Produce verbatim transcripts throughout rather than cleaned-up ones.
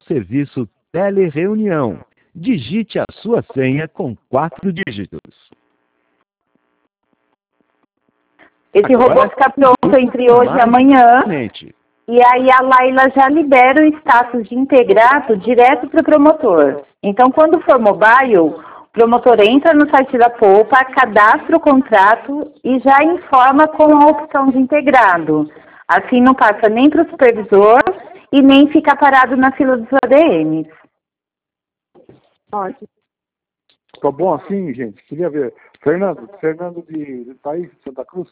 serviço Telereunião. Digite a sua senha com quatro dígitos. Esse robô fica pronto entre hoje e amanhã. E aí a Laila já libera o status de integrado direto para o promotor. Então, quando for mobile, o promotor entra no site da Poupa, cadastra o contrato e já informa com a opção de integrado. Assim não passa nem para o supervisor e nem fica parado na fila dos A D Ms. Ótimo. Ficou bom assim, gente? Queria ver. Fernando, Fernando de, de País, Santa Cruz.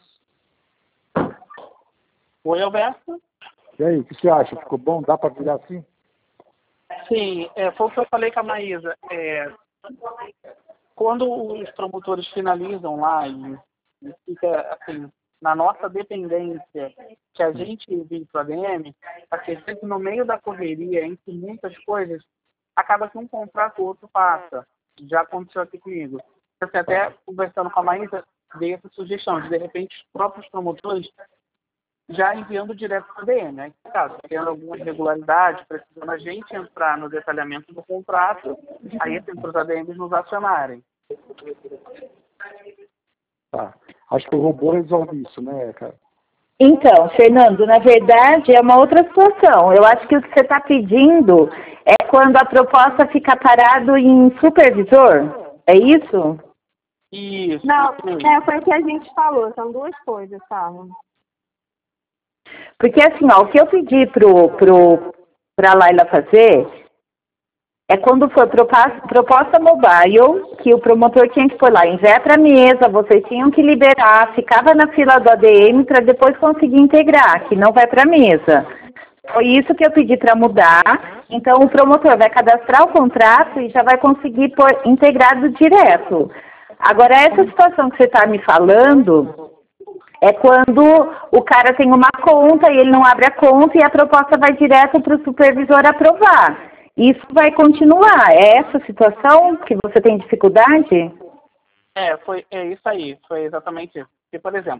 Oi, Alberto. E aí, o que você acha? Ficou bom? Dá para virar assim? Sim, é, foi o que eu falei com a Maísa. É, quando os promotores finalizam lá e, e fica assim, na nossa dependência, que a gente vive para o A D M, assim, no meio da correria, entre muitas coisas, acaba que um contrato ou outro passa. Já aconteceu aqui comigo. Assim, até conversando com a Maísa, dei essa sugestão de, de repente, os próprios promotores já enviando direto para o A D M. Né? Caso tendo alguma irregularidade, precisando a gente entrar no detalhamento do contrato, aí tem para os A D Ms nos acionarem. Tá. Acho que o robô resolve isso, né, cara? Então, Fernando, na verdade é uma outra situação. Eu acho que o que você está pedindo é quando a proposta fica parado em supervisor, é isso? Isso. Não, é, foi o que a gente falou, são duas coisas, tá? Porque assim, ó, o que eu pedi pro, pro, pra Laila fazer é quando for proposta mobile, que o promotor tinha que pôr lá, enviar para a mesa, vocês tinham que liberar, ficava na fila do A D M para depois conseguir integrar, que não vai para a mesa. Foi isso que eu pedi para mudar. Então o promotor vai cadastrar o contrato e já vai conseguir pôr integrado direto. Agora, essa situação que você está me falando é quando o cara tem uma conta e ele não abre a conta e a proposta vai direto para o supervisor aprovar. Isso vai continuar. É essa situação que você tem dificuldade? É, foi, é isso aí. Foi exatamente isso. Porque, por exemplo,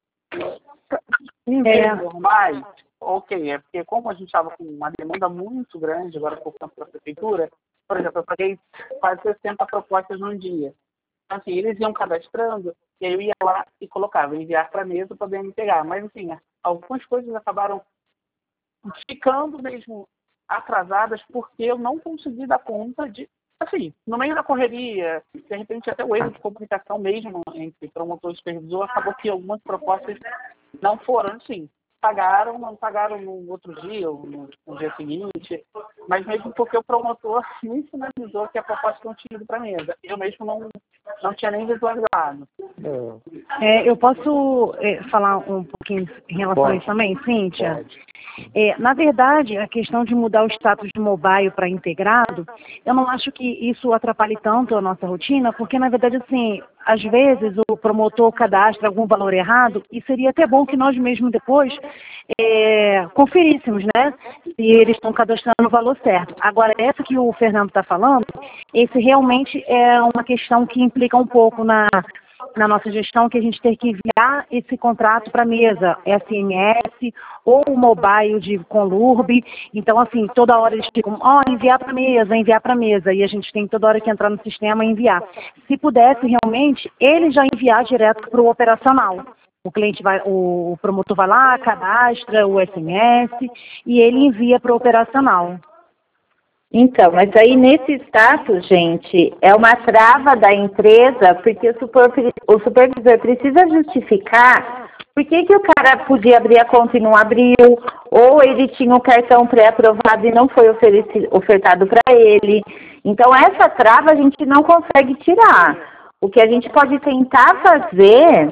em É. vezes normais, ok, é porque como a gente estava com uma demanda muito grande agora por conta da prefeitura, por exemplo, eu paguei quase sessenta propostas num dia. Então, assim, eles iam cadastrando e aí eu ia lá e colocava, enviar para a mesa para poder me pegar. Mas, assim, algumas coisas acabaram ficando mesmo atrasadas porque eu não consegui dar conta de, assim, no meio da correria, de repente até o erro de comunicação mesmo entre promotor e supervisor, acabou que algumas propostas não foram, assim, pagaram, não pagaram no outro dia ou no, no dia seguinte, mas mesmo porque o promotor me sinalizou que a proposta não tinha ido para a mesa. Eu mesmo não, não tinha nem visualizado. É, eu posso é, falar um pouquinho em relação Pode. a isso também, Cíntia? Pode. É, na verdade, a questão de mudar o status de mobile para integrado, eu não acho que isso atrapalhe tanto a nossa rotina, porque, na verdade, assim, às vezes o promotor cadastra algum valor errado e seria até bom que nós mesmos depois é, conferíssemos, né, se eles estão cadastrando o valor certo. Agora, essa que o Fernando está falando, esse realmente é uma questão que implica um pouco na... na nossa gestão, que a gente tem que enviar esse contrato para a mesa, S M S ou mobile de Conlurb. Então, assim, toda hora eles ficam, ó, oh, enviar para a mesa, enviar para a mesa, e a gente tem toda hora que entrar no sistema e enviar. Se pudesse realmente, ele já enviar direto para o operacional. O cliente vai, o promotor vai lá, cadastra o S M S e ele envia para o operacional. Então, mas aí nesse status, gente, é uma trava da empresa, porque o, super, o supervisor precisa justificar por que, que o cara podia abrir a conta e não abriu, ou ele tinha o cartão pré-aprovado e não foi ofertado para ele. Então, essa trava a gente não consegue tirar. O que a gente pode tentar fazer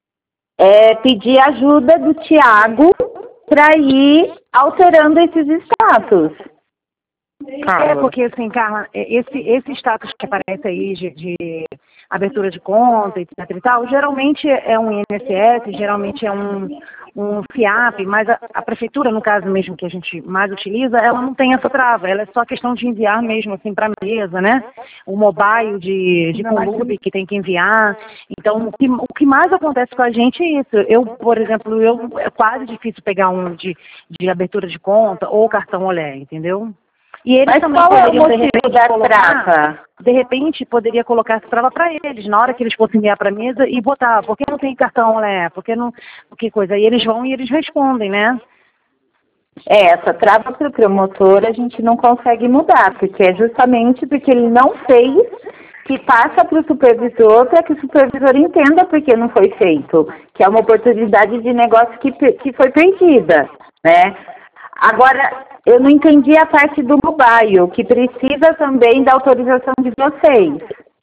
é pedir ajuda do Tiago para ir alterando esses status. É, porque assim, Carla, esse, esse status que aparece aí de, de abertura de conta, etc e tal, geralmente é um I N S S, geralmente é um, um FIAP, mas a, a prefeitura, no caso mesmo que a gente mais utiliza, ela não tem essa trava, ela é só questão de enviar mesmo assim para a mesa, né? O mobile de, de Conlurb que tem que enviar. Então, o que, o que mais acontece com a gente é isso. Eu, por exemplo, eu, é quase difícil pegar um de, de abertura de conta ou cartão olé, entendeu? E eles Mas também qual é o poderiam, de motivo repente, da colocar, trava? de repente, poderia colocar essa trava para eles, na hora que eles fossem enviar para a mesa e botar, por que não tem cartão, né? Por que não, que coisa? Aí eles vão e eles respondem, né? É, essa trava para o promotor a gente não consegue mudar, porque é justamente porque ele não fez, que passa para o supervisor para que o supervisor entenda por que não foi feito, que é uma oportunidade de negócio que, que foi perdida, né? Agora, eu não entendi a parte do mobile, que precisa também da autorização de vocês.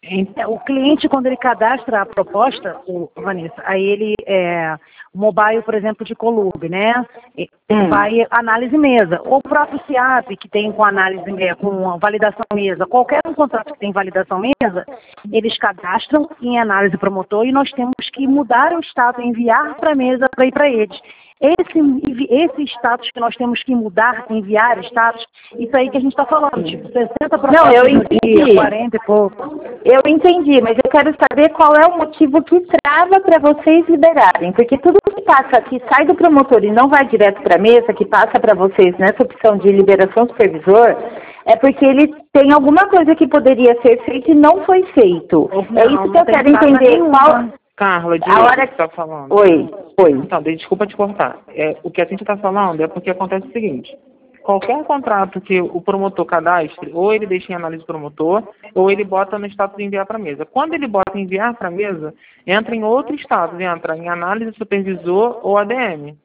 O cliente, quando ele cadastra a proposta, o Vanessa, aí ele, é, o mobile, por exemplo, de Colube, né? Hum. Vai análise mesa. Ou o próprio SIAP, que tem com análise, é, com validação mesa. Qualquer um contrato que tem validação mesa, eles cadastram em análise promotor e nós temos que mudar o status, enviar para a mesa para ir para eles. Esse, esse status que nós temos que mudar, enviar status, isso aí que a gente está falando, tipo, sessenta por cento Não, eu no dia, entendi. quarenta e pouco. Eu entendi, mas eu quero saber qual é o motivo que trava para vocês liberarem, porque tudo que passa, que sai do promotor e não vai direto para a mesa, que passa para vocês nessa opção de liberação supervisor, é porque ele tem alguma coisa que poderia ser feita e não foi feito. Não, é isso que não eu tem quero trava entender. nenhuma. Qual... Carla, de A hora que você está falando. Oi, oi. Então, desculpa te cortar. É, o que a gente está falando é porque acontece o seguinte: qualquer contrato que o promotor cadastre, ou ele deixa em análise promotor, ou ele bota no status de enviar para a mesa. Quando ele bota enviar para a mesa, entra em outro status, entra em análise supervisor ou A D M.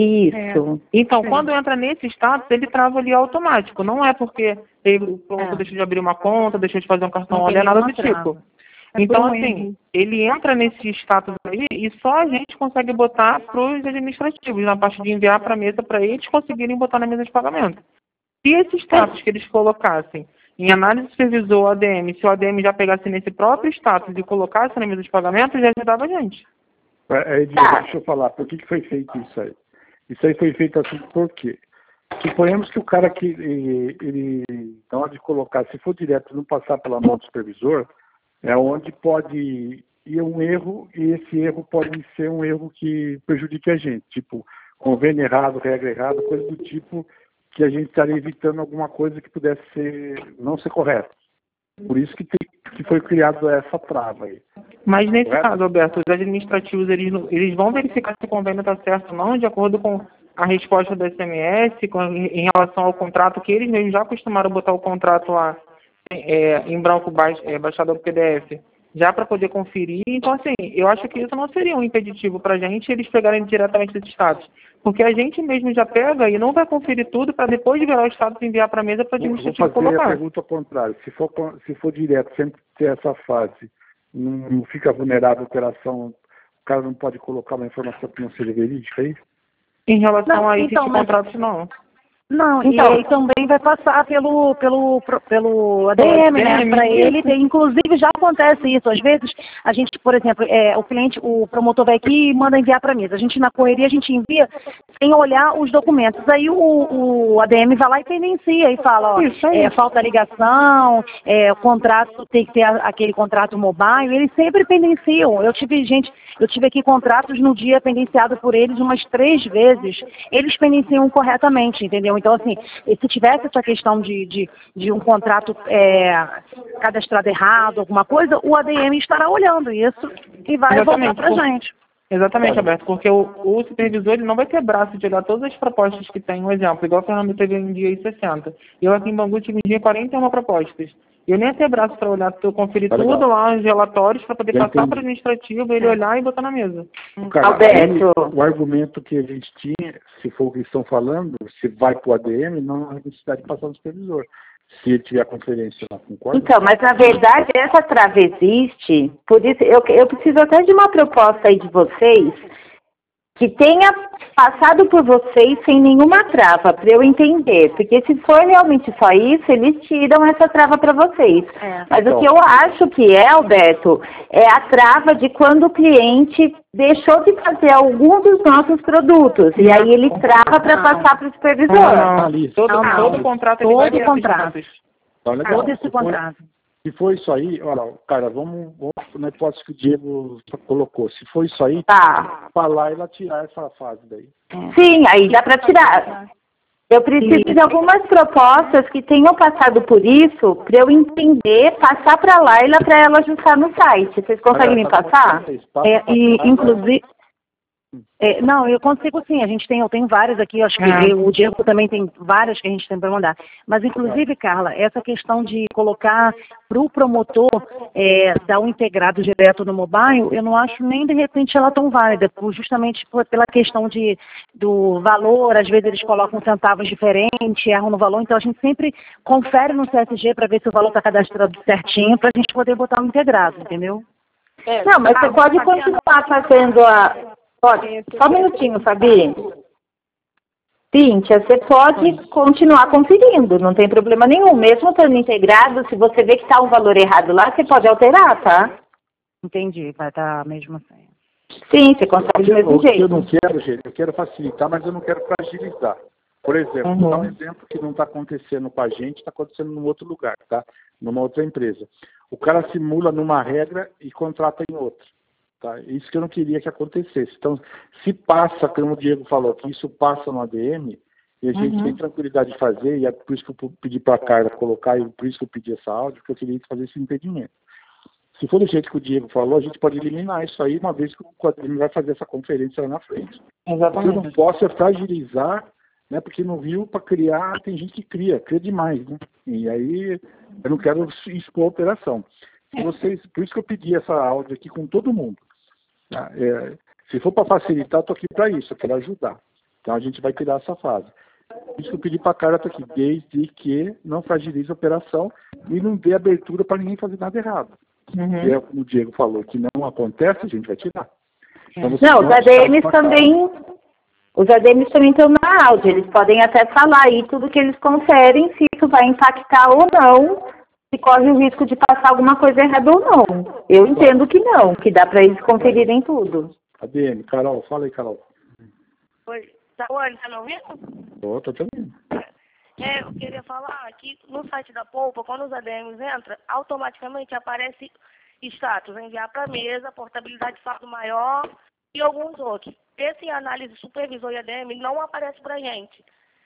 Isso. Então, quando entra nesse status, ele trava ali automático. Não é porque ele, o promotor É. deixou de abrir uma conta, deixou de fazer um cartão, Não tem olha, nada do nenhuma trava. tipo. É Então, por um assim, erro. ele entra nesse status aí e só a gente consegue botar para os administrativos, na parte de enviar para a mesa, para eles conseguirem botar na mesa de pagamento. Se esse status que eles colocassem em análise supervisor A D M, se o A D M já pegasse nesse próprio status e colocasse na mesa de pagamento, já ajudava a gente. É, Edilson, deixa eu falar, por que, que foi feito isso aí? Isso aí foi feito assim por quê? Suponhamos que o cara que ele, ele, na hora de colocar, se for direto, não passar pela mão do supervisor, é onde pode ir um erro, e esse erro pode ser um erro que prejudique a gente, tipo, convênio errado, regra errada, coisa do tipo, que a gente estaria evitando alguma coisa que pudesse ser, não ser correta. Por isso que, tem, que foi criado essa trava aí. Mas nesse Correto? caso, Alberto, os administrativos, eles, não- eles vão verificar se o convênio está certo ou não, de acordo com a resposta do S M S, com, em relação ao contrato, que eles mesmos já acostumaram a botar o contrato lá é, em branco baix, é, baixado ao P D F, já para poder conferir. Então, assim, eu acho que isso não seria um impeditivo para a gente eles pegarem diretamente esse status. Porque a gente mesmo já pega e não vai conferir tudo para depois de virar o status e enviar para a mesa para o Vou, vou administrativo fazer a colocar. pergunta ao contrário. Se for, con- se for direto, sempre ter essa fase, não, não fica vulnerável a operação, o cara não pode colocar uma informação que não seja verídica aí? Em relação Não, a então, esses mas- contratos, não. Não, Então- e aí também vai passar pelo, pelo, pro- pelo A D M, né? A D M, Para isso. ele ter, inclusive já acontece isso. Às vezes, a gente, por exemplo, é, o cliente, o promotor vai aqui e manda enviar para a mesa. A gente, na correria, a gente envia sem olhar os documentos. Aí o, o A D M vai lá e pendencia e fala, ó, Isso aí. é, falta ligação, é, o contrato tem que ter a- aquele contrato mobile. Eles sempre pendenciam. Eu tive gente, eu tive aqui contratos no dia pendenciado por eles umas três vezes. Eles pendenciam corretamente, entendeu? Então, assim, e se tivesse essa questão de, de, de um contrato é, cadastrado errado, alguma coisa, o A D M estará olhando isso e vai Exatamente, voltar para por- a gente. Exatamente, Alberto, porque o, o supervisor ele não vai ter braço de olhar todas as propostas que tem. Um exemplo, igual o Fernando teve um dia aí sessenta. Eu aqui em Bangu tive um dia quarenta e uma propostas. Eu nem ia ter braço para olhar, eu conferir Tá tudo legal. lá, os relatórios, para poder Já passar entendi. para o administrativo, ele olhar e botar na mesa. Cara, Alberto. aí, o argumento que a gente tinha, se for o que estão falando, se vai para o A D M, não há necessidade de passar no supervisor. Se ele tiver a conferência lá, concorda? Então, mas na verdade essa trava existe, por isso eu, eu preciso até de uma proposta aí de vocês que tenha passado por vocês sem nenhuma trava, para eu entender. Porque se for realmente só isso, eles tiram essa trava para vocês. É. Mas Então. o que eu acho que é, Alberto, é a trava de quando o cliente deixou de fazer algum dos nossos produtos. E aí ele trava para Não. passar para o supervisor. Tá ali. Todo, Não, não. todo contrato ele Todo vai ter esses contrato. status. Tá legal. Todo esse Se for- contrato. Se for isso aí, olha, cara, vamos, vamos na hipótese que o Diego colocou. Se for isso aí, Tá. falar e ela tirar essa fase daí. Sim, aí dá para tirar. Eu preciso E- de algumas propostas que tenham passado por isso, para eu entender, passar para a Laila para ela ajustar no site. Vocês conseguem me passar? É, e, inclusive, é, não, eu consigo sim, a gente tem, eu tenho várias aqui, eu acho que Ah. eu- o Diego também tem várias que a gente tem para mandar. Mas, inclusive, Carla, essa questão de colocar para o promotor é, dar um integrado direto no mobile, eu não acho nem de repente ela tão válida, por- justamente por- pela questão de, do valor, às vezes eles colocam centavos diferentes, erram no valor, então a gente sempre confere no C S G para ver se o valor está cadastrado certinho, para a gente poder botar um integrado, entendeu? Não, mas você pode continuar fazendo a... Pode. Só um minutinho, Fabi. Cíntia, você pode continuar conferindo, não tem problema nenhum. Mesmo estando integrado, se você vê que está um valor errado lá, você pode alterar, tá? Entendi, vai estar mesmo assim. Sim, você consegue do mesmo O que eu jeito. não quero, gente, eu quero facilitar, mas eu não quero fragilizar. Por exemplo, vou dar um exemplo que não está acontecendo com a gente, está acontecendo num outro lugar, tá? Numa outra empresa. O cara simula numa regra e contrata em outra. Tá? Isso que eu não queria que acontecesse. Então, se passa, como o Diego falou, que isso passa no A D M, e a gente Uhum. tem tranquilidade de fazer, e é por isso que eu pedi para a Carla colocar, e por isso que eu pedi essa áudio, porque eu queria fazer esse impedimento. Se for do jeito que o Diego falou, a gente pode eliminar isso aí, uma vez que o A D M vai fazer essa conferência lá na frente. O que eu Exatamente. não posso é fragilizar, né, porque no Rio, para criar, tem gente que cria, cria demais, né? E aí, eu não quero expor a operação. Se vocês, por isso que eu pedi essa áudio aqui com todo mundo. Tá? É, se for para facilitar, eu estou aqui para isso, eu quero ajudar. Então a gente vai tirar essa fase. Por isso que eu pedi para a Carla estar aqui, desde que não fragilize a operação e não dê abertura para ninguém fazer nada errado. Uhum. E é como o Diego falou, que não acontece, a gente vai tirar. Então, vocês Não, os vão A D Ms deixar pra também, os A D Ms também estão na áudio, eles podem até falar aí tudo que eles conferem, se isso vai impactar ou não, se corre o risco de passar alguma coisa errada ou não. Eu entendo que não, que dá para eles conferirem tudo. A D M, Carol, fala aí, Carol. Oi, tá, oi, tá me ouvindo? Tô, tô te ouvindo. É, eu queria falar que no site da Poupa, quando os A D Ms entram, automaticamente aparece status, enviar para mesa, portabilidade de saldo maior e alguns outros. Esse análise supervisor e A D M não aparece para gente.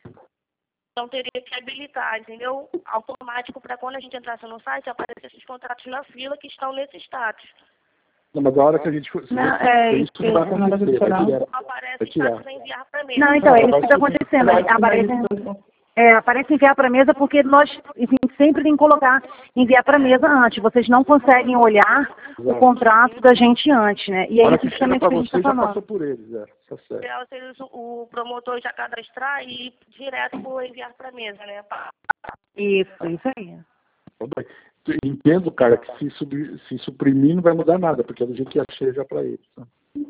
Então teria que habilitar, entendeu? Automático para quando a gente entrasse no site, aparecer esses contratos na fila que estão nesse status. Não, mas a hora que a gente for... se Não, você- é, isso não vai isso- acontecer, vai tirar. Aparece Vai tirar. status enviar para mesa. Não, então, é isso que está Vai subir. acontecendo. Aparece, é, aparece enviar para a mesa porque nós enfim, sempre tem que colocar enviar para a mesa antes. Vocês não conseguem olhar o Exato. contrato da gente antes, né? E A é hora isso que chega justamente para que a gente você, está já falando. passou por eles, é. Tá certo. Ideal seria o promotor já cadastrar e ir direto para enviar para mesa, né? Isso, isso aí. Eu entendo, cara, que se, subir, se suprimir não vai mudar nada, porque é do jeito que achei já para eles. Tá?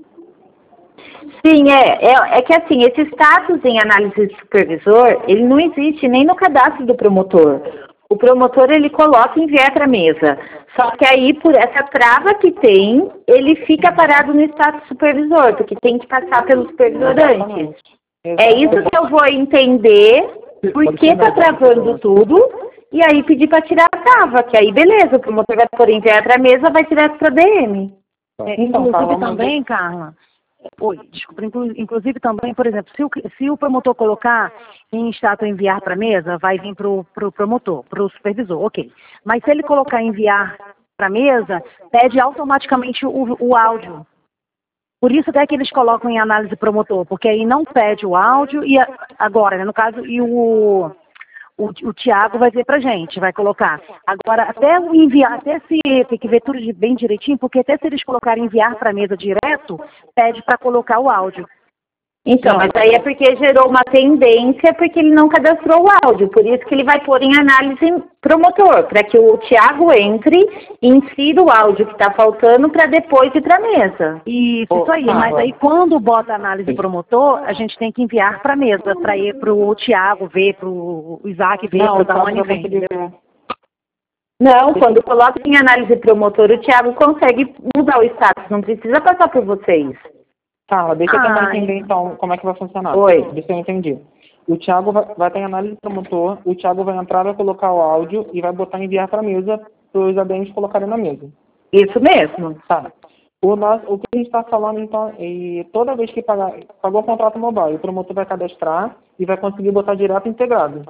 Sim, é, é, é que assim, esse status em análise de supervisor, ele não existe nem no cadastro do promotor. O promotor, ele coloca enviar para a mesa. Só que aí, por essa trava que tem, ele fica parado no status supervisor, porque tem que passar pelo supervisor antes. É isso que eu vou entender, por que está travando tudo, e aí pedir para tirar a trava, que aí beleza, o promotor vai por enviar para a mesa, vai direto para a D M. É, Então, inclusive Carla, mas também, Carla, oi, desculpa, inclu- inclusive também, por exemplo, se o, se o promotor colocar em status enviar para a mesa, vai vir para o pro promotor, para o supervisor, ok. Mas se ele colocar enviar para a mesa, pede automaticamente o, o áudio. Por isso até que eles colocam em análise promotor, porque aí não pede o áudio, e a, agora, né, no caso, e o... O, o Tiago vai ver pra gente, vai colocar. Agora, até o enviar, até se tem que ver tudo de, bem direitinho, porque até se eles colocarem enviar para a mesa direto, pede para colocar o áudio. Então, mas aí é porque gerou uma tendência, porque ele não cadastrou o áudio, por isso que ele vai pôr em análise promotor, para que o Tiago entre e insira o áudio que está faltando para depois ir para a mesa. Isso, Ô, isso aí. Carla. Mas aí quando bota a análise promotor, a gente tem que enviar para a mesa, para ir para o Tiago ver, para o Isaac ver, Não, para o só Dani pra ver. conseguir ver. Não, quando coloca em análise promotor, o Tiago consegue mudar o status, não precisa passar por vocês. Carla, deixa eu tentar Ai. entender então como é que vai funcionar. Oi. Deixa eu entendi. O Thiago vai, vai ter análise promotor, o Thiago vai entrar, vai colocar o áudio e vai botar enviar para a mesa para os A D Ms colocarem na mesa. Isso mesmo. Tá. O, nosso, o que a gente está falando, então, é toda vez que pagar, pagou o contrato mobile, o promotor vai cadastrar e vai conseguir botar direto integrado.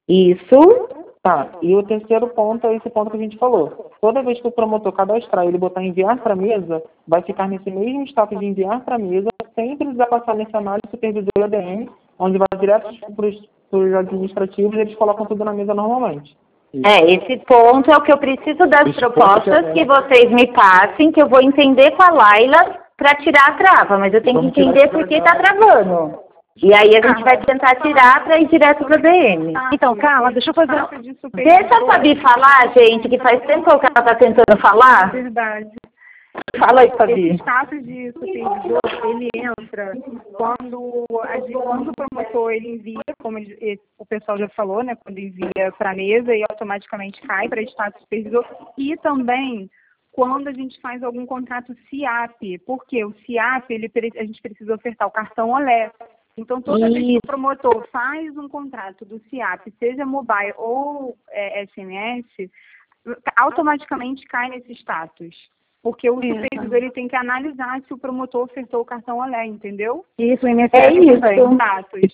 Isso. Tá, e o terceiro ponto é esse ponto que a gente falou. Toda vez que o promotor cadastrar e ele botar enviar para a mesa, vai ficar nesse mesmo status de enviar para a mesa, sem precisar passar nesse análise supervisor A D M, onde vai direto para os administrativos e eles colocam tudo na mesa normalmente. É, esse ponto é o que eu preciso das esse propostas é... que vocês me passem, que eu vou entender com a Laila para tirar a trava, mas eu tenho Vamos que entender por que está travando. E aí a gente vai tentar tirar para ir direto para o D M. Então, Carla, deixa eu fazer... Deixa a Fabi falar, gente, que faz tempo que ela está tentando falar. Verdade. Fala aí, Fabi. Esse status de supervisor, ele entra quando, a gente, quando o promotor ele envia, como ele, o pessoal já falou, né, quando envia para a mesa e automaticamente cai para status supervisor, e também quando a gente faz algum contrato C I A P, porque o C I A P, ele, a gente precisa ofertar o cartão Olé. Então, toda Isso. vez que o promotor faz um contrato do C I A P, seja mobile ou é, S M S, automaticamente cai nesse status. Porque o supervisor ele tem que analisar se o promotor ofertou o cartão Olé, entendeu? Isso, o I N S S é isso. Status.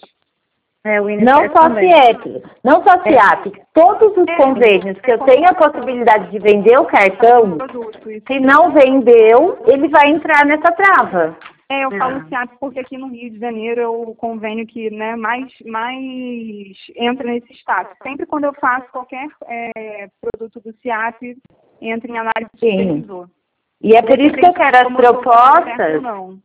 É, o I N S não só C I A P, não só C I A P, é. todos os é. convênios que eu tenho a possibilidade de vender o cartão, se não vendeu, ele vai entrar nessa trava. É, eu falo C I A P porque aqui no Rio de Janeiro é o convênio que né, mais, mais entra nesse status. Sempre quando eu faço qualquer é, produto do C I A P, entra em análise de supervisor. E é por isso que eu quero as propostas,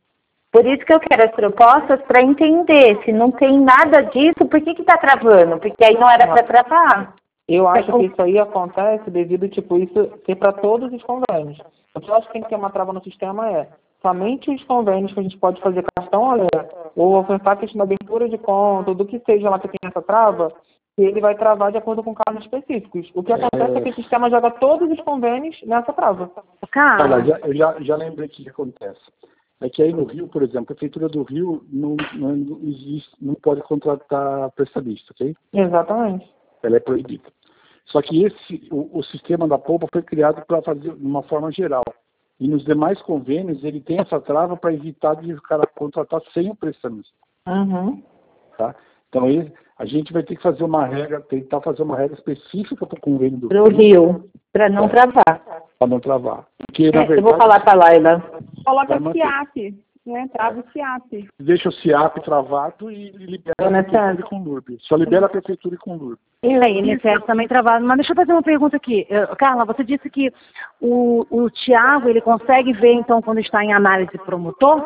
por isso que eu quero as propostas para entender. Se não tem nada disso, por que que tá travando? Porque aí não era para travar. Eu acho que isso aí acontece devido, tipo, isso ser para todos os convênios. O que eu acho que tem que ter uma trava no sistema é somente os convênios que a gente pode fazer cartão Olé ou ofertar questão da abertura de conta, do que seja lá que tem essa trava, que ele vai travar de acordo com casos específicos. O que acontece é, é que o sistema joga todos os convênios nessa trava. Cara, já, eu já, já lembrei o que acontece. É que aí no Rio, por exemplo, a Prefeitura do Rio não, não, existe, não pode contratar prestamista, ok? Exatamente. Ela é proibida. Só que esse, o, o sistema da polpa foi criado para fazer de uma forma geral. E nos demais convênios ele tem essa trava para evitar de o cara contratar sem o prestamista. Uhum. Tá? Então ele, a gente vai ter que fazer uma regra, tentar fazer uma regra específica para o convênio do Rio. Rio, para não é, travar. Para não travar. Porque, é, na verdade, eu vou falar para a Laila. Coloca o C I A P, né? Trava o C I A P. Deixa o C I A P travado e libera a prefeitura e com L U R B. Só libera a prefeitura e com L U R B. E aí, I N S S também travado. Mas deixa eu fazer uma pergunta aqui. Carla, você disse que o, o Tiago, ele consegue ver, então, quando está em análise promotor?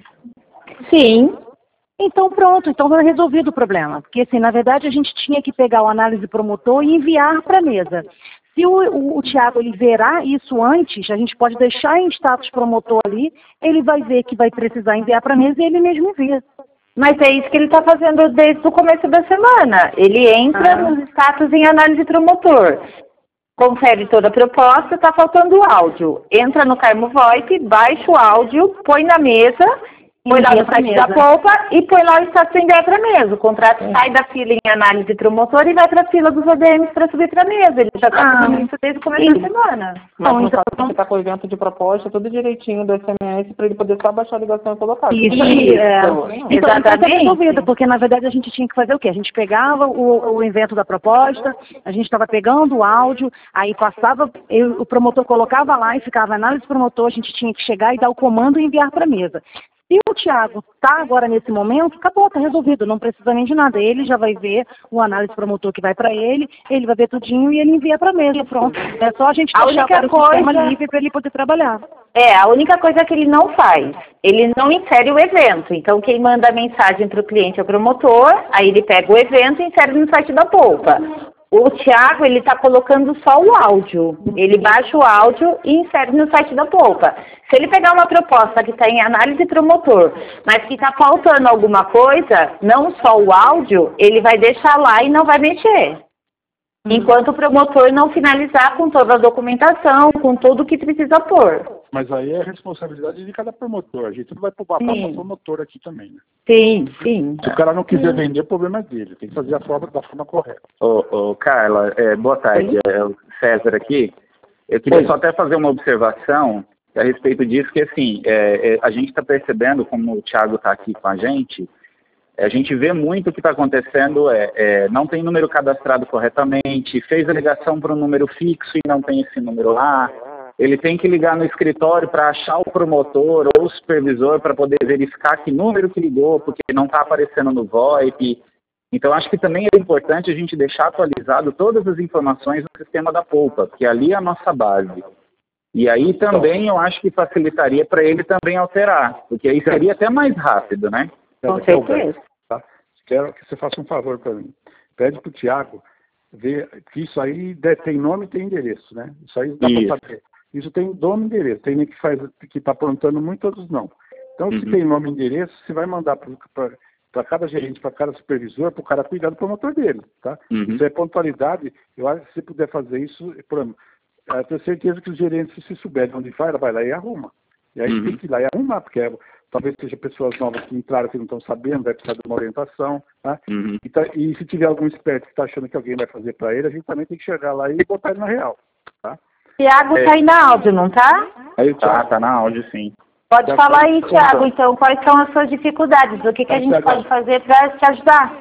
Sim. Então pronto, então foi resolvido o problema. Porque assim, na verdade a gente tinha que pegar o análise promotor e enviar para a mesa. Se o, o, o Tiago ele verá isso antes, a gente pode deixar em status promotor ali, ele vai ver que vai precisar enviar para a mesa e ele mesmo envia. Mas é isso que ele está fazendo desde o começo da semana. Ele entra ah. nos status em análise promotor, confere toda a proposta, está faltando o áudio. Entra no Carmo VoIP, baixa o áudio, põe na mesa, põe lá no site da polpa e põe lá o status enviar para a mesa. O contrato é. sai da fila em análise promotor e vai para a fila dos A D Ms para subir para a mesa. Ele já está ah. fazendo isso desde o começo isso. da semana. Mas não, então, você está com o evento de proposta, tudo direitinho do S M S para ele poder só baixar a ligação e colocar. Isso, isso. É. Então, exatamente. Então, resolvido, porque na verdade a gente tinha que fazer o quê? A gente pegava o, o evento da proposta, a gente estava pegando o áudio, aí passava, eu, o promotor colocava lá e ficava análise promotor, a gente tinha que chegar e dar o comando e enviar para a mesa. Se o Tiago está agora nesse momento, acabou, está resolvido, não precisa nem de nada. Ele já vai ver o análise promotor que vai para ele, ele vai ver tudinho e ele envia para a mesa, pronto. É só a gente deixar o sistema livre para ele poder trabalhar. É, a única coisa que ele não faz, ele não insere o evento. Então, quem manda a mensagem para o cliente é o promotor, aí ele pega o evento e insere no site da polpa. O Tiago, ele está colocando só o áudio. Ele baixa o áudio e insere no site da polpa. Se ele pegar uma proposta que está em análise promotor, mas que está faltando alguma coisa, não só o áudio, ele vai deixar lá e não vai mexer. Enquanto o promotor não finalizar com toda a documentação, com tudo que precisa pôr. Mas aí é responsabilidade de cada promotor. A gente não vai pôr para o promotor aqui também, né? Sim, sim. Se o cara não quiser vender, o problema é dele. Tem que fazer a forma da forma correta. Ô, ô Carla, é, boa tarde. Sim. É o César aqui. Eu queria Oi. só até fazer uma observação. a respeito disso, que assim, é, é, a gente está percebendo, como o Thiago está aqui com a gente, a gente vê muito o que está acontecendo, é, é, não tem número cadastrado corretamente, fez a ligação para um número fixo e não tem esse número lá, ele tem que ligar no escritório para achar o promotor ou o supervisor para poder verificar que número que ligou, porque não está aparecendo no VoIP. Então, acho que também é importante a gente deixar atualizado todas as informações no sistema da Poupa, porque ali é a nossa base. E aí também eu acho que facilitaria para ele também alterar, porque aí seria até mais rápido, né? Com certeza. Tá? Quero que você faça um favor para mim. Pede para o Thiago ver que isso aí tem nome e tem endereço, né? Isso aí dá para saber. Isso tem nome e endereço. Tem nem que faz que está aprontando muito, outros não. Então, se uhum. tem nome e endereço, você vai mandar para cada gerente, para cada supervisor, para o cara cuidar do promotor dele, tá? Uhum. Isso é pontualidade. Eu acho que se você puder fazer isso, por eu tenho certeza que os gerentes, se souberem onde vai, ela vai lá e arruma. E aí uhum. tem que ir lá e arrumar, porque é, talvez seja pessoas novas que entraram que não estão sabendo, vai precisar de uma orientação, tá? Uhum. E, tá, e se tiver algum esperto que está achando que alguém vai fazer para ele, a gente também tem que chegar lá e botar ele na real, tá? Tiago é. tá aí na áudio, não tá? Aí, tá, tá na áudio, sim. Pode Já falar pode aí, contar. Tiago, então, quais são as suas dificuldades? O que, que a gente pode fazer para te ajudar?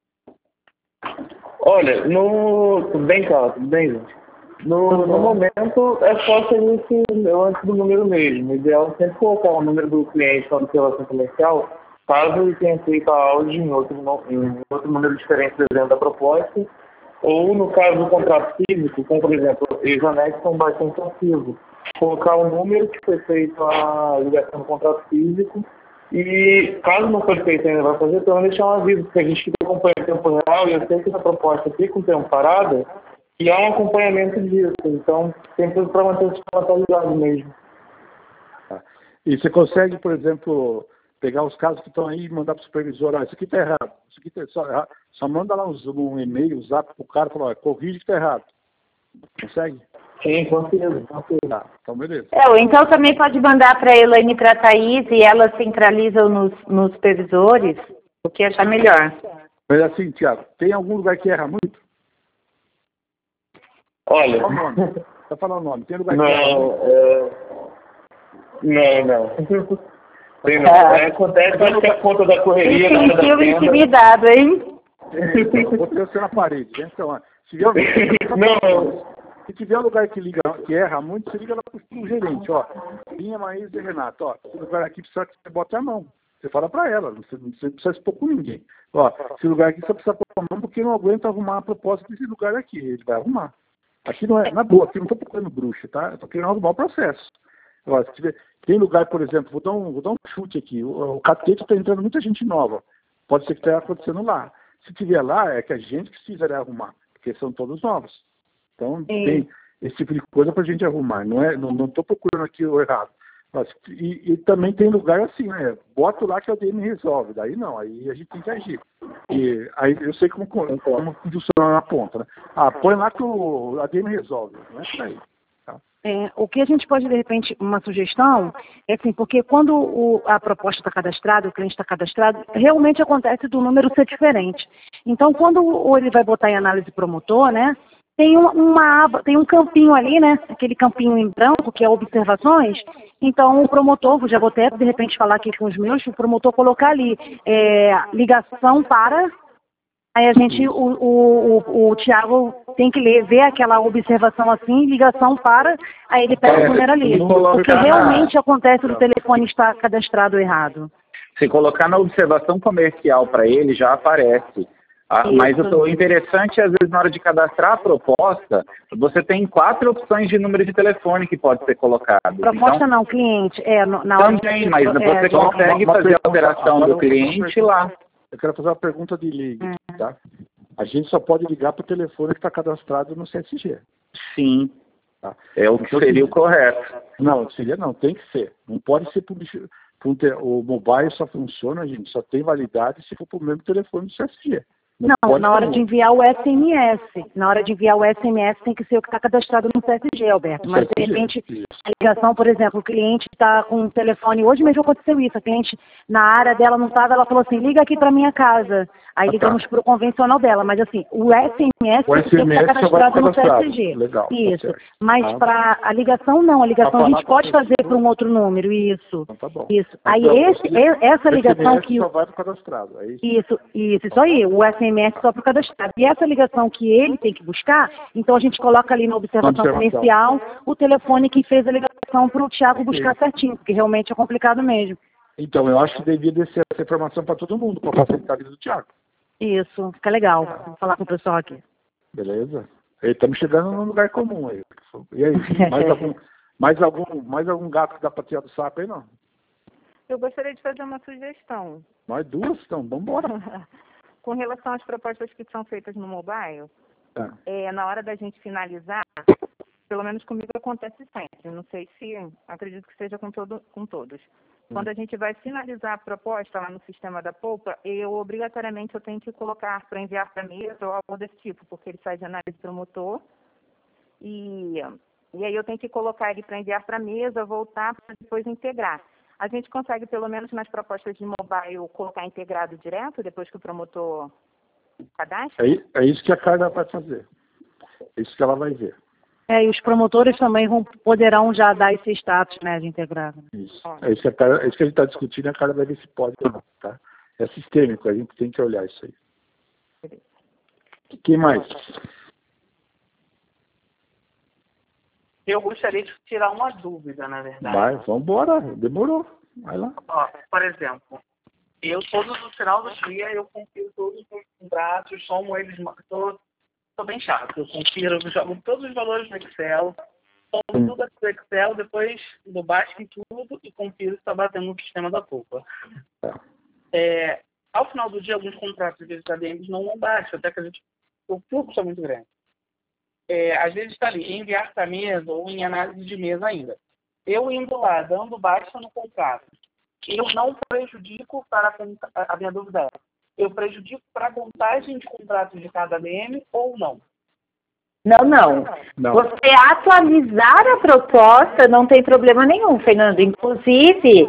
Olha, no... Tudo bem, Carla? Tudo bem, gente? No, no momento, é só ser esse antes do número mesmo. O ideal é sempre colocar o número do cliente na observação comercial, caso ele tenha feito a áudio em outro, em outro número diferente dentro da proposta, ou no caso do contrato físico, como por exemplo, os anexos são bastante acessivos. Colocar o número que foi feito a ligação do contrato físico e, caso não for feito ainda, vai fazer, então deixar um aviso, porque a gente fica acompanhando em tempo real e eu sei que essa proposta fica um tempo parada, e há um acompanhamento disso, então tem tudo para manter o sistema atualizado mesmo. E você consegue, por exemplo, pegar os casos que estão aí e mandar para o supervisor, ah, isso aqui está errado, isso aqui está só errado. Só manda lá um, um e-mail, um zap para o cara e fala, corrige que está errado. Consegue? Sim, consigo, consigo. Tá, então beleza. É, ou então também pode mandar para a Elaine e para a Thaís e elas centralizam nos, nos supervisores, o que achar melhor. Mas assim, Thiago, tem algum lugar que erra muito? Olha... Qual o nome? Tá falando o nome. Tem lugar que não, erra muito? É... Não, não. Tem não. É, acontece, acho que é conta da correria. Tem sentiu intimidado, hein? Eu vou ter você na parede. Então, se tiver, não. se tiver um lugar que, liga, que erra muito, você liga lá para o gerente, ó. Minha, Maísa e Renato, ó. Esse lugar aqui precisa que você bote a mão. Você fala para ela, você não precisa expor com ninguém. Ó, esse lugar aqui você precisa pôr a mão porque não aguenta arrumar a proposta desse lugar aqui. Ele vai arrumar. Aqui não é, na boa, aqui não estou procurando bruxa, tá? Eu estou querendo arrumar o processo. Ó, se tiver, tem lugar, por exemplo, vou dar um, vou dar um chute aqui. O, o catete está entrando muita gente nova. Pode ser que esteja acontecendo lá. Se tiver lá, é que a gente precisaria arrumar, porque são todos novos. Então, Sim. tem esse tipo de coisa para a gente arrumar. Não é, não estou procurando aqui o errado. Mas, e, e também tem lugar assim, né? Bota lá que a D M resolve. Daí não, aí a gente tem que agir. E aí eu sei como, como, como funciona na ponta, né? Ah, põe lá que o, a D M resolve. Não é isso aí. Tá? É, o que a gente pode, de repente, uma sugestão, é assim, porque quando o, a proposta está cadastrada, o cliente está cadastrado, realmente acontece do número ser diferente. Então, quando o, ele vai botar em análise promotor, né? Tem uma, uma aba, tem um campinho ali, né? Aquele campinho em branco, que é observações. Então, o promotor, já vou até, de repente, falar aqui com os meus, o promotor colocar ali, é, ligação para... Aí a gente, o, o, o, o Thiago tem que ler, ver aquela observação assim, ligação para, aí ele pega é, o número ali. Porque realmente acontece do telefone estar cadastrado errado. Se colocar na observação comercial para ele, já aparece. Ah, mas o interessante é, às vezes, na hora de cadastrar a proposta, você tem quatro opções de número de telefone que pode ser colocado. Proposta então, não, cliente. É, na hora também, de, mas é, você consegue uma, uma fazer a alteração do cliente lá. Eu quero fazer uma pergunta de ligue, hum. tá? A gente só pode ligar para o telefone que está cadastrado no C S G. Sim. Tá? É o que então, seria o correto. Não, seria não, tem que ser. Não pode ser para o mobile só funciona, gente, só tem validade se for para o mesmo telefone do C S G. Não, não na hora de enviar o S M S. Na hora de enviar o S M S tem que ser o que está cadastrado no C S G, Alberto. Mas, de repente, a ligação, por exemplo, o cliente está com o telefone... Hoje mesmo aconteceu isso. A cliente, na área dela, não estava, ela falou assim, liga aqui para minha casa. Aí Ah, ligamos tá. para o convencional dela, mas assim, o S M S O tem que S M S estar só vai cadastrado no cadastrado. C S G. Legal, tá Isso. certo. Mas Ah, para a ligação, não. A ligação a falar gente com a pode fazer pessoa- para um outro número. Isso. Então tá bom. Isso. Aí Então, esse, e- essa ligação S M S que só o vai pro cadastrado, é isso? Isso, isso, isso aí, o S M S só para o cadastrado. E essa ligação que ele tem que buscar, então a gente coloca ali na observação, Na observação. comercial o telefone que fez a ligação para o Thiago buscar certinho, porque realmente é complicado mesmo. Então, eu acho que devia descer essa informação para todo mundo, para facilitar a vida do Thiago. Isso, fica legal. Vou falar com o pessoal aqui. Beleza? Estamos chegando num lugar comum aí. E aí, mais algum, mais algum, mais algum gato que dá para tirar do saco aí, não? Eu gostaria de fazer uma sugestão. Mais duas, então, vamos embora. Com relação às propostas que são feitas no mobile, Tá. é, na hora da gente finalizar, pelo menos comigo acontece sempre, não sei se, acredito que seja com, todo, com todos. Quando a gente vai finalizar a proposta lá no sistema da Poupa, eu obrigatoriamente eu tenho que colocar para enviar para a mesa ou algo desse tipo, porque ele sai de análise promotor. E, e aí eu tenho que colocar ele para enviar para a mesa, voltar para depois integrar. A gente consegue, pelo menos nas propostas de mobile, colocar integrado direto, depois que o promotor cadastra? É, é isso que a Carla vai fazer. É isso que ela vai ver. É, e os promotores também vão, poderão já dar esse status, né, de integrado. Isso. É isso que a, Carla, é isso que a gente está discutindo e a Carla vai ver se pode ou não, tá? É sistêmico, a gente tem que olhar isso aí. Quem mais? Eu gostaria de tirar uma dúvida, na verdade. Vai, vamos embora. Demorou. Vai lá. Ó, por exemplo, eu todos no final do dia eu confiro todos os meus contratos, somo eles, tô, tô bem chato. Eu confiro, eu jogo todos os valores no Excel, somo tudo aqui no Excel, depois do baixo em tudo e confiro se está batendo no sistema da Poupa. Tá. É, ao final do dia, alguns contratos de A D Ms não vão baixo, até que a gente, o fluxo é muito grande. É, às vezes está ali, enviar para mesa ou em análise de mesa ainda. Eu indo lá, dando baixa no contrato, eu não prejudico para a, a minha dúvida é, eu prejudico para a contagem de contratos de cada A D M ou não? Não, não, Não. Você atualizar a proposta não tem problema nenhum, Fernando. Inclusive,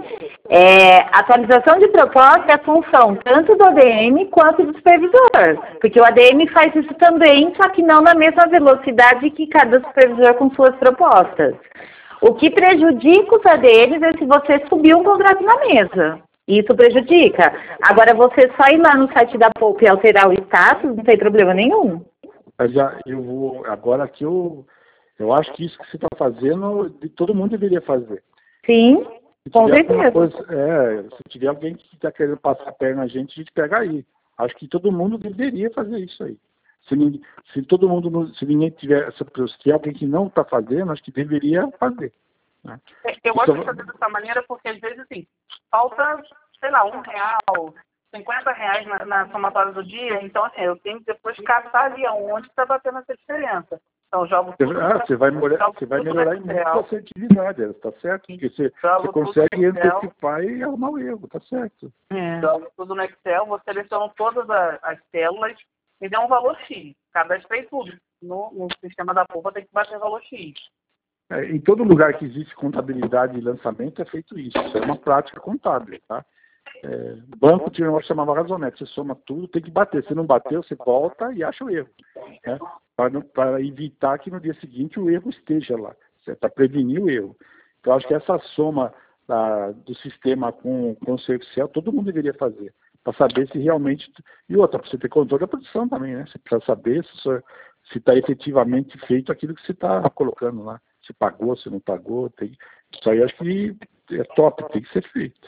é, atualização de proposta é função tanto do A D M quanto do supervisor. Porque o A D M faz isso também, só que não na mesma velocidade que cada supervisor com suas propostas. O que prejudica os A D Ms é se você subir um contrato na mesa. Isso prejudica. Agora, você só ir lá no site da Poupa e alterar o status, não tem problema nenhum. Mas já, eu vou, agora que eu, eu acho que isso que você está fazendo, de- todo mundo deveria fazer. Sim, Se com tiver alguma certeza. coisa, é, se tiver alguém que está querendo passar a perna na gente, a gente pega aí. Acho que todo mundo deveria fazer isso aí. Se, ninguém, se todo mundo, não- se ninguém tiver, se tiver alguém que não está fazendo, acho que deveria fazer. Né? Eu gosto Isso- de fazer dessa maneira porque, às vezes, assim, falta, sei lá, um real, cinquenta reais na, na somatória do dia. Então, assim, eu tenho que depois caçar ali aonde está batendo essa diferença. Então, eu jogo tudo... Ah, você vai melhorar, jogo você vai tudo melhorar no muito a Excel. sua assertividade, está certo? Porque você, Jogo você tudo consegue no Excel. antecipar e arrumar o erro, tá certo? É. Jogo tudo no Excel, vou seleciono todas a- as células e dê um valor X. Cadastrei tudo. No, no sistema da Poupa tem que bater valor X. É, em todo lugar que existe contabilidade e lançamento é feito isso. Isso é uma prática contábil, tá? É, banco tinha um negócio que chamava razonete. Você soma tudo, tem que bater. Se não bateu, você volta e acha o erro. Né? Para evitar que no dia seguinte o erro esteja lá. Para prevenir o erro. Então, acho que essa soma da, do sistema com, com o seu Excel, todo mundo deveria fazer. Para saber se realmente... E outra, para você ter controle da produção também, né? Você precisa saber se está efetivamente feito aquilo que você está colocando lá. Se pagou, se não pagou. Tem... Isso aí acho que é top, tem que ser feito.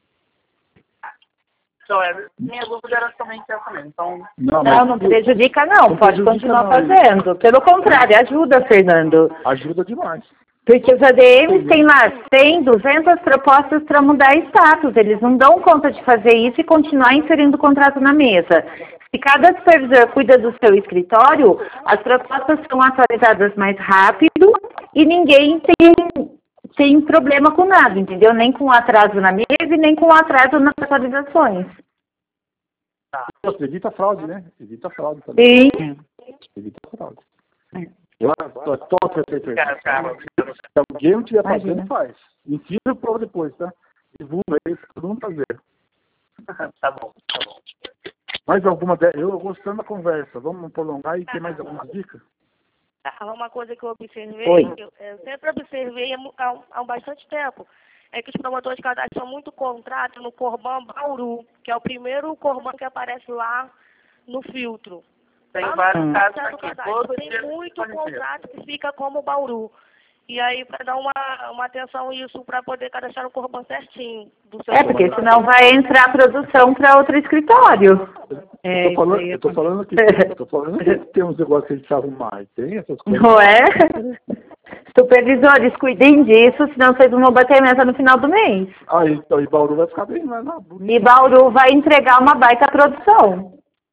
Então, é, minha dúvida era somente essa mesmo. Então, Não, Não, não prejudica não, Não pode prejudica continuar não, fazendo. Pelo contrário, ajuda, Fernando. ajuda demais. Porque os A D Ms têm lá cem, duzentas propostas para mudar status. Eles não dão conta de fazer isso e continuar inserindo o contrato na mesa. Se cada supervisor cuida do seu escritório, as propostas são atualizadas mais rápido e ninguém tem, tem problema com nada, entendeu? Nem com atraso na mesa e nem com atraso nas atualizações. Você evita fraude, né? Evita fraude também. Sim. Evita fraude. Eu tô top essa aí, cara, cara, Se alguém não tiver Imagina. fazendo, faz. Ensina o povo depois, tá? Divulga aí pra todo mundo fazer. tá bom, tá bom. Mais alguma... De... Eu gostando da conversa. Vamos prolongar e tem mais alguma dica? Ah, uma coisa que eu observei, Oi. que eu, eu sempre observei há, mu- há, um- há um bastante tempo, é que os promotores de cadastro são muito contrato no Corban Bauru, que é o primeiro Corban que aparece lá no filtro. Tem Lá no vários site casos do aqui. cadastro Todos tem eles muito podem ser. contrato que fica como Bauru. E aí, para dar uma, uma atenção a isso, para poder cadastrar o Corban certinho. Do seu É, porque promotore. senão vai entrar a produção para outro escritório. É, eu, tô isso falando, aí eu tô falando que eu tô falando que tem uns negócios que a gente arrumar. Tem essas coisas. Não é? Supervisores, cuidem disso, senão vocês não vão bater meta no final do mês. Ah, então, e Bauru vai ficar bem, vai lá, bonito. E Bauru vai entregar uma baita produção.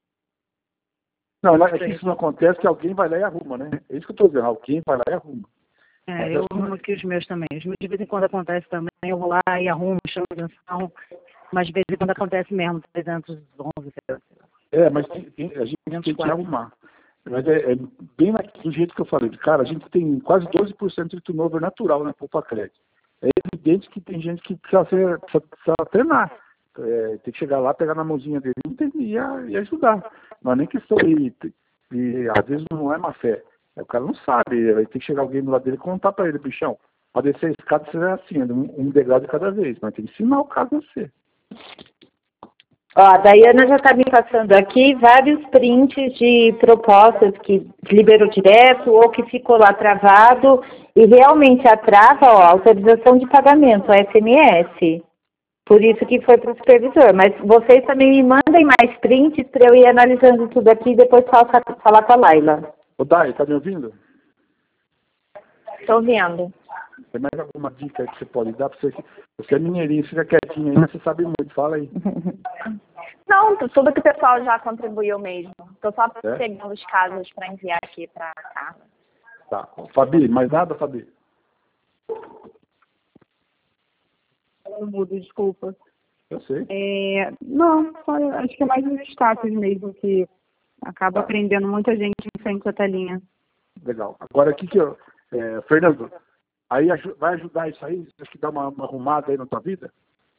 Não, não, é que isso não acontece, que alguém vai lá e arruma, né? É isso que eu tô dizendo, alguém vai lá e arruma. É, eu arrumo aqui os meus também. Os meus de vez em quando acontece também, eu vou lá e arrumo, chamo atenção, mas de vez em quando acontece mesmo, trezentos e onze, É, mas tem, tem, a gente tem que arrumar. Mas é, é bem na, do jeito que eu falei. Cara, a gente tem quase doze por cento de turnover natural na Poupa Crédito. É evidente que tem gente que precisa, ser, precisa, precisa treinar. É, tem que chegar lá, pegar na mãozinha dele e, e ajudar. Não é nem questão de, de... Às vezes não é má fé. O cara não sabe. Vai ter que chegar alguém do lado dele e contar pra ele, bichão. Pra descer a escada, você é assim, um, um degrau de cada vez. Mas tem que ensinar o cara a descer. Ó, a Daiana já está me passando aqui vários prints de propostas que liberou direto ou que ficou lá travado e realmente a trava, ó, autorização de pagamento, a S M S. Por isso que foi para o supervisor. Mas vocês também me mandem mais prints para eu ir analisando tudo aqui e depois falar, falar com a Laila. Ô, Dai, tá me ouvindo? Estou vendo. Tem mais alguma dica aí que você pode dar? Pra você, você é mineirinho, fica quietinho aí, mas você sabe muito. Fala aí. Não, tudo que o pessoal já contribuiu mesmo. Estou só É? pegando os casos para enviar aqui para a Carla. Tá. Fabi, mais nada, Fabi? Eu mudo, desculpa. Eu sei. É, não, só, acho que é mais os status mesmo, que acaba prendendo muita gente em frente à telinha. Legal. Agora, aqui que eu... É, Fernando, aí aju- vai ajudar isso aí? Acho que dá uma, uma arrumada aí na tua vida?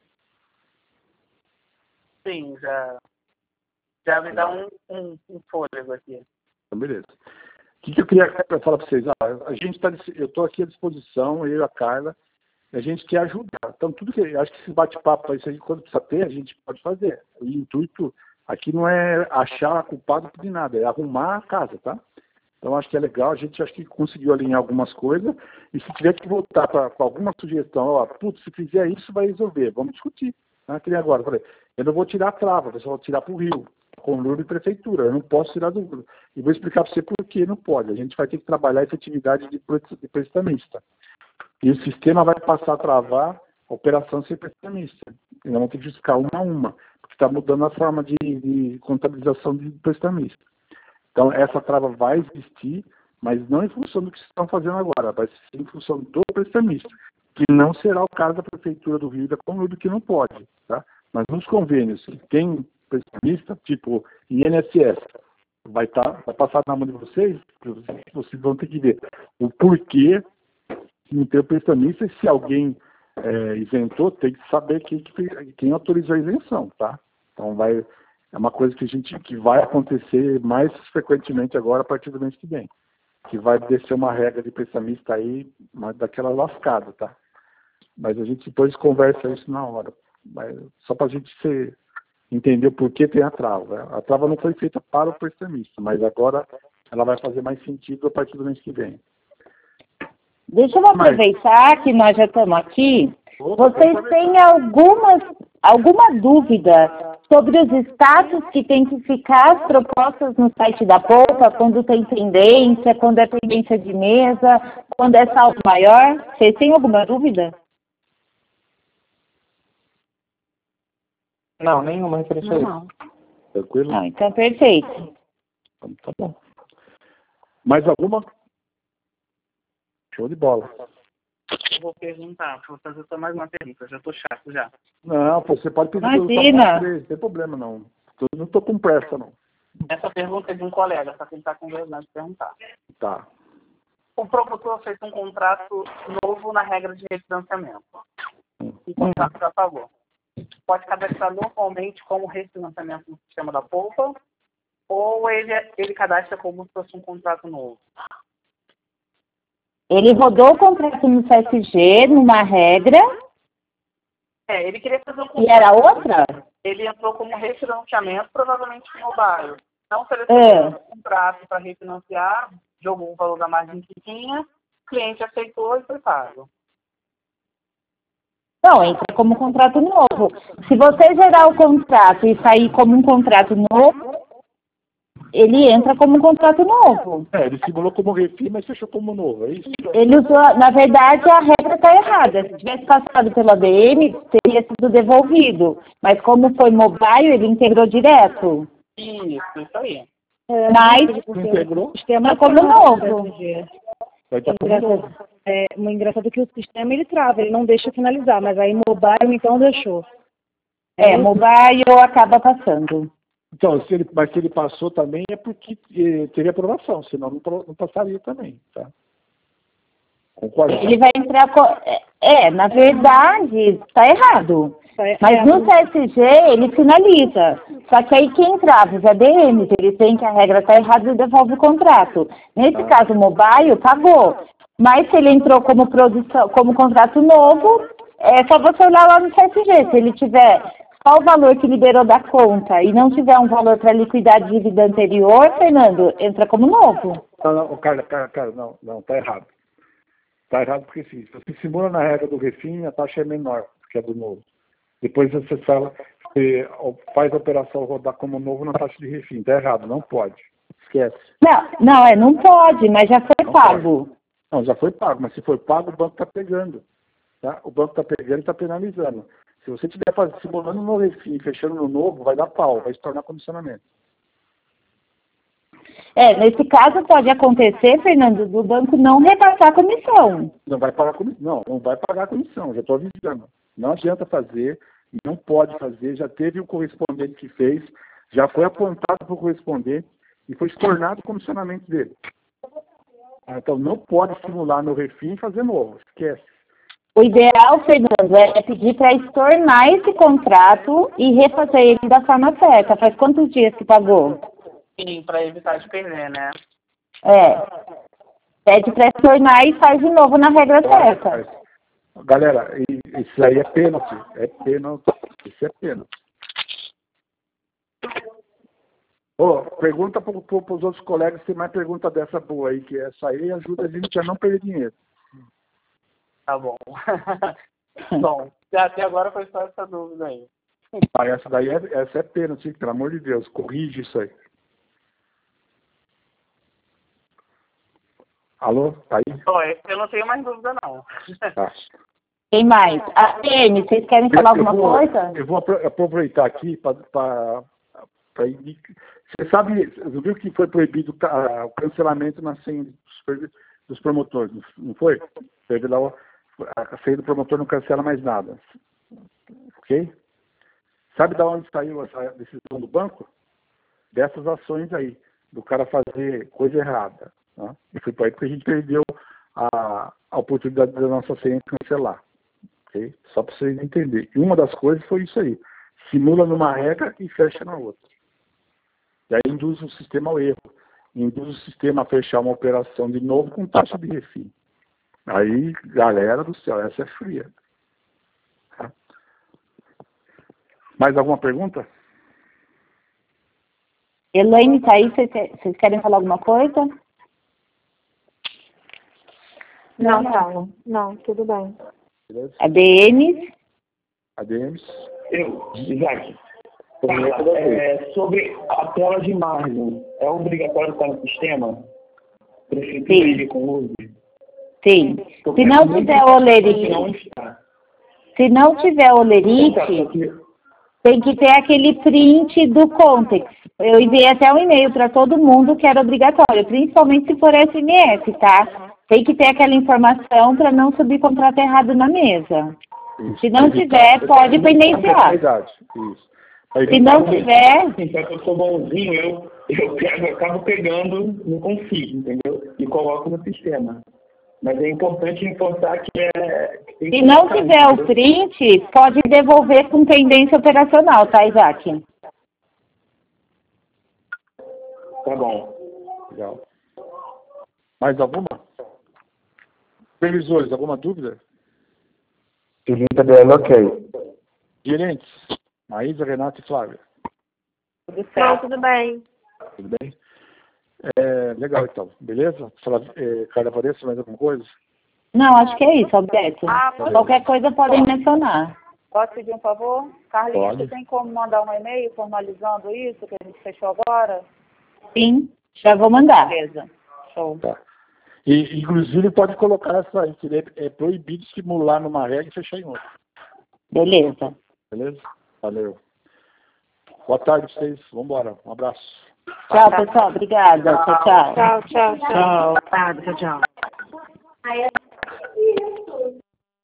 Sim, já, já me dá um, um, um fôlego aqui. Então, beleza. O que, que eu queria falar para vocês? Ah, a gente tá, eu estou aqui à disposição, eu e a Carla, a gente quer ajudar. Então, tudo que... Acho que esse bate-papo, isso aí, quando precisa ter, a gente pode fazer. O intuito aqui não é achar culpado de nada, é arrumar a casa, tá? Então, acho que é legal, a gente acho que conseguiu alinhar algumas coisas, e se tiver que voltar para alguma sugestão, ó, putz, se fizer isso, vai resolver, vamos discutir. Né? Que nem agora, eu falei, eu não vou tirar a trava, eu só vou tirar para o Rio, com Lula e Prefeitura, eu não posso tirar do Lula. E vou explicar para você por que não pode. A gente vai ter que trabalhar a efetividade de, de prestamista. E o sistema vai passar a travar a operação sem prestamista. E nós vamos ter que justificar uma a uma, porque está mudando a forma de, de contabilização de prestamista. Então, essa trava vai existir, mas não em função do que vocês estão fazendo agora, vai ser em função do prestamista, que não será o caso da Prefeitura do Rio e da Conlube, que não pode. Tá? Mas nos convênios que tem prestamista, tipo I N S S, vai, tá, vai passar na mão de vocês, vocês vão ter que ver o porquê não ter o prestamista, e se alguém é, isentou, tem que saber quem, quem autorizou a isenção. Tá? Então, vai... É uma coisa que a gente que vai acontecer mais frequentemente agora a partir do mês que vem. Que vai descer uma regra de prestamista aí, mas daquela lascada, tá? Mas a gente depois conversa isso na hora. Mas só para a gente ser, entender o porquê tem a trava. A trava não foi feita para o prestamista, mas agora ela vai fazer mais sentido a partir do mês que vem. Deixa eu aproveitar que nós já estamos aqui. Vocês têm algumas, alguma dúvida sobre os status que tem que ficar as propostas no site da Poupa, quando tem tendência, quando é tendência de mesa, quando é saldo maior? Vocês têm alguma dúvida? Não, nenhuma referência a isso. Não. Tranquilo? Não, então perfeito. Então, tá bom. Mais alguma? Show de bola. Eu vou perguntar, vou fazer só mais uma pergunta, eu já tô chato já. Não, você pode pedir Imagina. Não tem problema não. Eu não estou com pressa não. Essa pergunta é de um colega, só que ele está com vergonha de perguntar. Tá. O promotor fez um contrato novo na regra de refinanciamento. Um contrato já pagou. pode cadastrar normalmente como refinanciamento no sistema da Poupa, ou ele, ele cadastra como se fosse um contrato novo? Ele rodou o contrato no C S G, numa regra. É, ele queria fazer um contrato. E era outra? Ele entrou como refinanciamento, provavelmente no mobile. Não selecionou um contrato para refinanciar, jogou o valor da margem que tinha, o cliente aceitou e foi pago. Não, entra como contrato novo. Se você gerar o contrato e sair como um contrato novo, ele entra como um contrato novo. É, ele simulou como refim, mas fechou como novo, é isso? Ele usou, na verdade, a regra está errada. Se tivesse passado pela D M, teria sido devolvido. Mas como foi mobile, ele integrou direto. Isso, isso aí. É, mas integrou? O sistema é como novo. Vai estar como novo. É muito engraçado que o sistema ele trava, ele não deixa finalizar, mas aí mobile então deixou. É, mobile acaba passando. Então, se ele, mas se ele passou também é porque eh, teria aprovação, senão não, não passaria também, tá? Concorda? Ele vai entrar... Co... É, na verdade, está errado. Mas no C S G ele finaliza. Só que aí quem trava os A D Ms, ele tem que a regra está errada e devolve o contrato. Nesse ah. caso, o mobile pagou. Mas se ele entrou como, produção, como contrato novo, é só você olhar lá no C S G. Se ele tiver só o valor que liberou da conta e não tiver um valor para liquidar a dívida anterior, Fernando, entra como novo. Não, não, Carla, Carla, Carla, não, não, tá errado. Tá errado porque sim, se você simula na regra do refim, a taxa é menor que a do novo. Depois você fala, você faz a operação rodar como novo na taxa de refim. Tá errado, não pode. Esquece. Não, não, é, não pode, mas já foi não pago. Pode. Não, já foi pago, mas se foi pago, o banco está pegando. Tá? O banco está pegando e está penalizando. Se você estiver simulando no refim, fechando no novo, vai dar pau, vai se tornar comissionamento. É, nesse caso pode acontecer, Fernando, do banco não repassar a comissão. Não vai pagar comissão, não, não vai pagar a comissão, já estou avisando. Não adianta fazer, não pode fazer, já teve o correspondente que fez, já foi apontado para o correspondente e foi estornado o comissionamento dele. Então não pode simular no refim e fazer novo, esquece. O ideal, Fernando, é pedir para estornar esse contrato e refazer ele da forma certa. Faz quantos dias que pagou? Sim, para evitar de perder, né? É. Pede para estornar e faz de novo na regra certa. Galera, isso aí é pênalti. É pênalti. Isso é pênalti. Oh, pergunta para os outros colegas se tem mais pergunta dessa boa aí, que essa aí ajuda a gente a não perder dinheiro. Tá bom. Bom, até agora foi só essa dúvida aí. Ah, essa daí é, essa é pênalti, pelo amor de Deus, corrige isso aí. Alô, tá aí? Oi, eu não tenho mais dúvida não. Tá. Tem mais. A T M, vocês querem falar alguma vou, coisa? Eu vou aproveitar aqui para... Você sabe, você viu que foi proibido o cancelamento na senha dos, dos promotores, não foi? Teve lá o, a senha do promotor não cancela mais nada. Ok? Sabe de onde saiu essa decisão do banco? Dessas ações aí, do cara fazer coisa errada. Tá? E foi por aí que a gente perdeu a, a oportunidade da nossa senha cancelar. Okay? Só para vocês entenderem. E uma das coisas foi isso aí. Simula numa regra e fecha na outra. E aí induz o sistema ao erro. Induz o sistema a fechar uma operação de novo com taxa de refim. Aí, galera do céu, essa é fria. Tá? Mais alguma pergunta? Elaine, tá aí? Vocês querem falar alguma coisa? Não, não. Não, tudo bem. Beleza? A D M? A D M? Eu, Isaac. É, sobre a tela de margem, é obrigatório estar no sistema? Prefeitura ele com uso? Sim. Se não tiver olerite, se não tiver olerite, tem que ter aquele print do Context. Eu enviei até um e-mail para todo mundo que era obrigatório, principalmente se for S M S, tá? Tem que ter aquela informação para não subir contrato errado na mesa. Isso. Se não tiver, pode pendenciar. Isso. Se não tiver... Então, se eu sou bonzinho, eu, eu, pego, eu acabo pegando no config, entendeu? E coloco no sistema. Mas é importante informar que é... Que Se não tiver o print, pode devolver com pendência operacional, tá, Isaac? Tá bom. Legal. Mais alguma? Supervisores, alguma dúvida? Pergunta dela, ok. Gerentes, Maísa, Renata e Flávia. Tudo certo, tudo bem. Tudo bem? É, legal, então. Beleza? Flávia, é, Carla Vanessa, mais alguma coisa? Não, acho que é isso, Alberto. Ah, Qualquer coisa podem mencionar. Posso pedir um favor? Carlinhos, Pode. você tem como mandar um e-mail formalizando isso que a gente fechou agora? Sim, já vou mandar. Beleza. Show. Tá. E, inclusive, pode colocar essa aí, que é, é proibido estimular numa regra e fechar em outra. Beleza. Beleza? Valeu. Boa tarde pra vocês. Vamos embora. Um abraço. Tchau, pessoal. Obrigada. Tchau, tchau. Tchau, tchau, tchau. Tchau. Tchau, tchau.